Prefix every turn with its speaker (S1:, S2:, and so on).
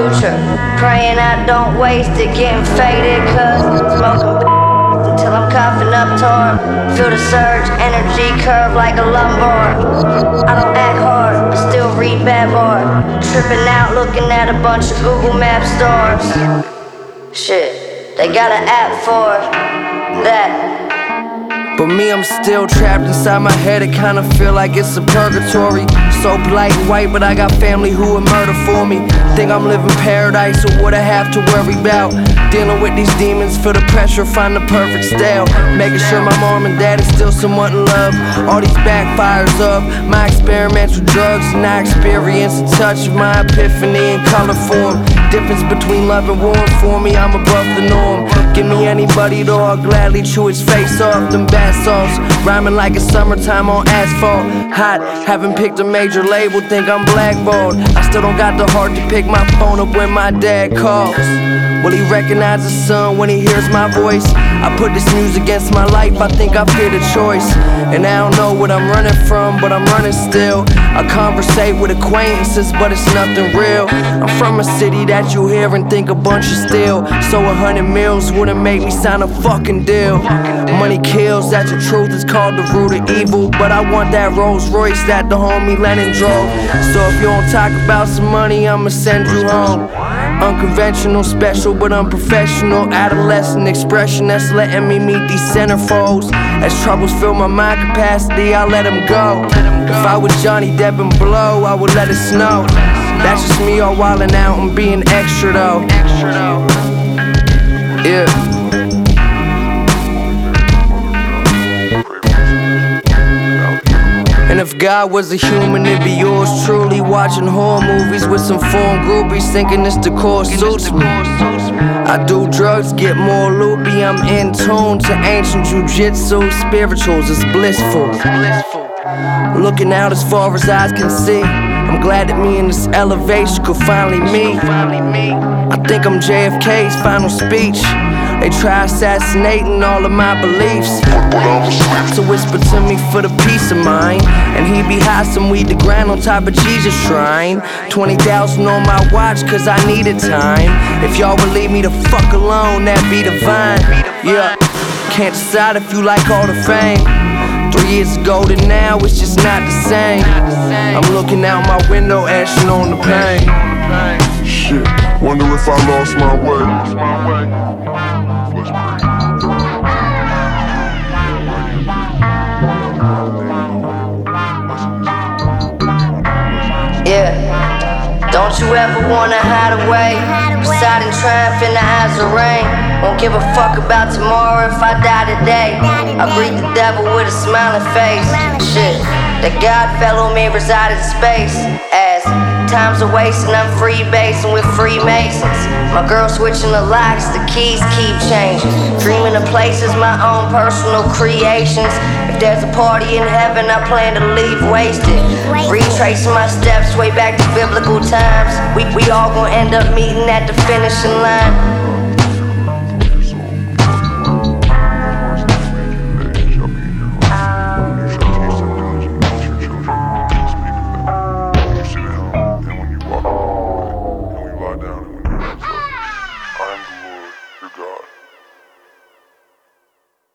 S1: future. Praying I don't waste it, getting faded, cause smoking until I'm coughing up torn. Feel the surge, energy curve like a lumbar. I don't act hard, but still read bad bar. Tripping out, looking at a bunch of Google Map stores. Shit, they got an app for that.
S2: But me, I'm still trapped inside my head, it kinda feel like it's a purgatory. So polite and white, but I got family who would murder for me. Think I'm living paradise, or what I have to worry about. Dealing with these demons, feel the pressure, find the perfect style. Making sure my mom and dad is still somewhat in love. All these backfires of my experiments with drugs, and I experience a touch of my epiphany in color form. Difference between love and war for me, I'm above the norm. Give me anybody though, I'll gladly chew his face off. Them bath salts, rhyming like it's summertime on asphalt. Hot, haven't picked a major label, think I'm blackballed. I still don't got the heart to pick my phone up when my dad calls. Will he recognize his son when he hears my voice? I put this music against my life, I think I've hit a choice. And I don't know what I'm running from, but I'm running still. I conversate with acquaintances, but it's nothing real. I'm from a city that you hear and think a bunch of steel. So 100 mils wouldn't make me sign a fucking deal. Money kills, that's the truth, it's called the root of evil. But I want that Rolls Royce that the homie Lennon drove. So if you don't talk about some money, I'ma send you home. Unconventional, special, but unprofessional. Adolescent expression that's letting me meet these centerfolds. As troubles fill my mind capacity, I let them go. If I was Johnny Depp and Blow, I would let it snow. That's just me all wildin' out and being extra though. Yeah. And if God was a human, it'd be yours truly. Watching horror movies with some foreign groupies, thinking this decor suits me. I do drugs, get more loopy. I'm in tune to ancient jujitsu. Spirituals is blissful. Looking out as far as eyes can see. I'm glad that me in this elevation could finally meet. I think I'm JFK's final speech. They try assassinating all of my beliefs. So whisper to me for the peace of mind. And he be high some weed to grind on top of Jesus' shrine. 20,000 on my watch cause I needed time. If y'all would leave me the fuck alone, that'd be divine. Yeah, can't decide if you like all the fame. 3 years ago to now, it's just not the same. I'm looking out my window, ashing on the pain.
S3: Shit, wonder if I lost my way.
S1: Yeah, don't you ever wanna hide away, beside and triumph in the eyes of rain. Won't give a fuck about tomorrow if I die today. I greet the devil with a smiling face. Shit, that God fellow may reside in space. As time's a wasting, I'm freebasing with Freemasons. My girl switching the locks, the keys keep changing. Dreaming of places, my own personal creations. If there's a party in heaven, I plan to leave wasted. Retracing my steps way back to biblical times. We all gon' end up meeting at the finishing line.